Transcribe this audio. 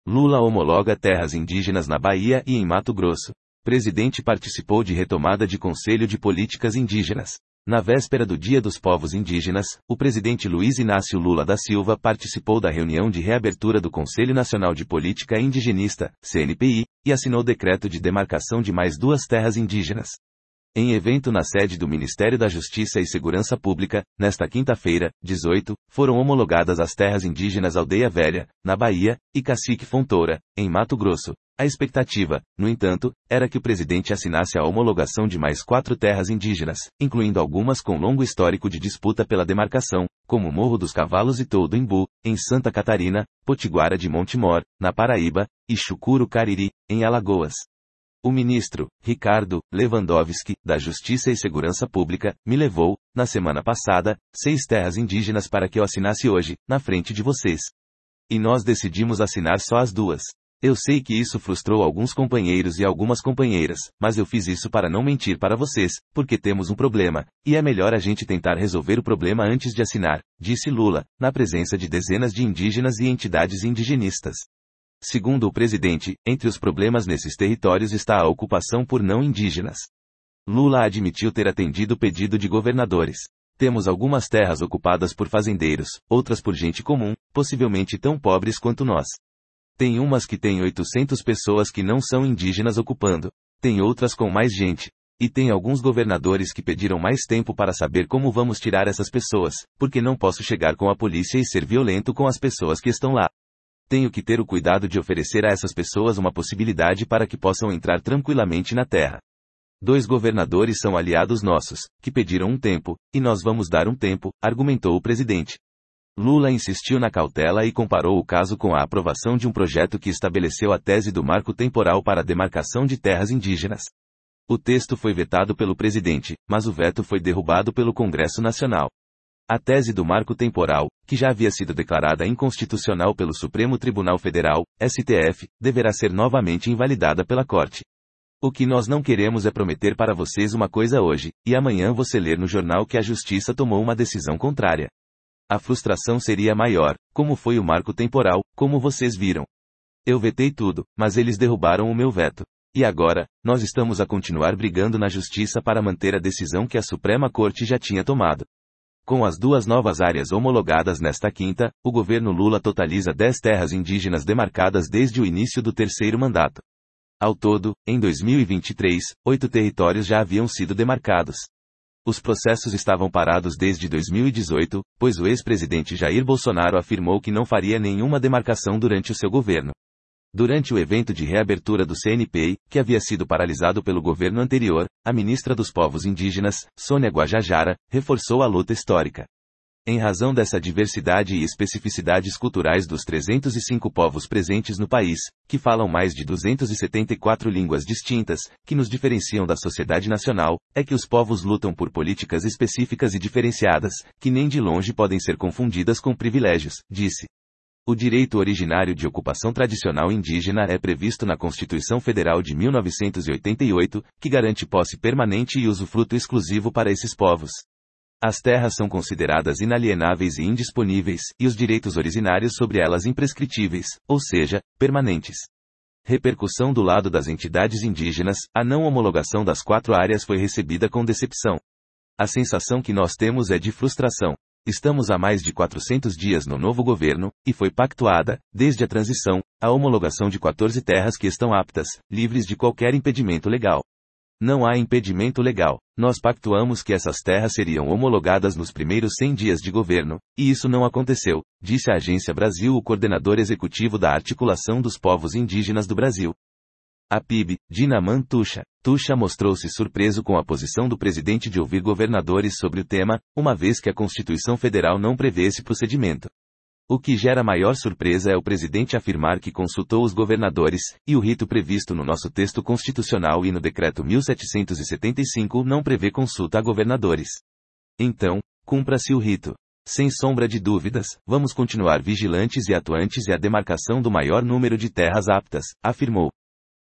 Lula homologa terras indígenas na Bahia e em Mato Grosso. Presidente participou de retomada de Conselho de Políticas Indígenas. Na véspera do Dia dos Povos Indígenas, o presidente Luiz Inácio Lula da Silva participou da reunião de reabertura do Conselho Nacional de Política Indigenista, CNPI, e assinou decreto de demarcação de mais 2 terras indígenas. Em evento na sede do Ministério da Justiça e Segurança Pública, nesta quinta-feira, 18, foram homologadas as terras indígenas Aldeia Velha, na Bahia, e Cacique Fontoura, em Mato Grosso. A expectativa, no entanto, era que o presidente assinasse a homologação de mais 4 terras indígenas, incluindo algumas com longo histórico de disputa pela demarcação, como Morro dos Cavalos e Todo Embu, em Santa Catarina, Potiguara de Montemor, na Paraíba, e Chucuru Cariri, em Alagoas. O ministro, Ricardo Lewandowski, da Justiça e Segurança Pública, me levou, na semana passada, 6 terras indígenas para que eu assinasse hoje, na frente de vocês. E nós decidimos assinar só as 2. Eu sei que isso frustrou alguns companheiros e algumas companheiras, mas eu fiz isso para não mentir para vocês, porque temos um problema, e é melhor a gente tentar resolver o problema antes de assinar, disse Lula, na presença de dezenas de indígenas e entidades indigenistas. Segundo o presidente, entre os problemas nesses territórios está a ocupação por não indígenas. Lula admitiu ter atendido o pedido de governadores. Temos algumas terras ocupadas por fazendeiros, outras por gente comum, possivelmente tão pobres quanto nós. Tem umas que têm 800 pessoas que não são indígenas ocupando. Tem outras com mais gente. E tem alguns governadores que pediram mais tempo para saber como vamos tirar essas pessoas, porque não posso chegar com a polícia e ser violento com as pessoas que estão lá. Tenho que ter o cuidado de oferecer a essas pessoas uma possibilidade para que possam entrar tranquilamente na terra. 2 governadores são aliados nossos, que pediram um tempo, e nós vamos dar um tempo, argumentou o presidente. Lula insistiu na cautela e comparou o caso com a aprovação de um projeto que estabeleceu a tese do marco temporal para a demarcação de terras indígenas. O texto foi vetado pelo presidente, mas o veto foi derrubado pelo Congresso Nacional. A tese do marco temporal, que já havia sido declarada inconstitucional pelo Supremo Tribunal Federal, STF, deverá ser novamente invalidada pela Corte. O que nós não queremos é prometer para vocês uma coisa hoje, e amanhã você ler no jornal que a Justiça tomou uma decisão contrária. A frustração seria maior, como foi o marco temporal, como vocês viram. Eu vetei tudo, mas eles derrubaram o meu veto. E agora, nós estamos a continuar brigando na Justiça para manter a decisão que a Suprema Corte já tinha tomado. Com as 2 novas áreas homologadas nesta quinta, o governo Lula totaliza 10 terras indígenas demarcadas desde o início do 3º mandato. Ao todo, em 2023, 8 territórios já haviam sido demarcados. Os processos estavam parados desde 2018, pois o ex-presidente Jair Bolsonaro afirmou que não faria nenhuma demarcação durante o seu governo. Durante o evento de reabertura do CNPI, que havia sido paralisado pelo governo anterior, a ministra dos Povos Indígenas, Sônia Guajajara, reforçou a luta histórica. Em razão dessa diversidade e especificidades culturais dos 305 povos presentes no país, que falam mais de 274 línguas distintas, que nos diferenciam da sociedade nacional, é que os povos lutam por políticas específicas e diferenciadas, que nem de longe podem ser confundidas com privilégios, disse. O direito originário de ocupação tradicional indígena é previsto na Constituição Federal de 1988, que garante posse permanente e usufruto exclusivo para esses povos. As terras são consideradas inalienáveis e indisponíveis, e os direitos originários sobre elas imprescritíveis, ou seja, permanentes. Repercussão do lado das entidades indígenas, a não homologação das 4 áreas foi recebida com decepção. A sensação que nós temos é de frustração. Estamos há mais de 400 dias no novo governo, e foi pactuada, desde a transição, a homologação de 14 terras que estão aptas, livres de qualquer impedimento legal. Não há impedimento legal. Nós pactuamos que essas terras seriam homologadas nos primeiros 100 dias de governo, e isso não aconteceu, disse à Agência Brasil o coordenador executivo da Articulação dos Povos Indígenas do Brasil. A PIB, Dinaman Tuxa. Tuxa mostrou-se surpreso com a posição do presidente de ouvir governadores sobre o tema, uma vez que a Constituição Federal não prevê esse procedimento. O que gera maior surpresa é o presidente afirmar que consultou os governadores, e o rito previsto no nosso texto constitucional e no Decreto 1775 não prevê consulta a governadores. Então, cumpra-se o rito. Sem sombra de dúvidas, vamos continuar vigilantes e atuantes e a demarcação do maior número de terras aptas, afirmou.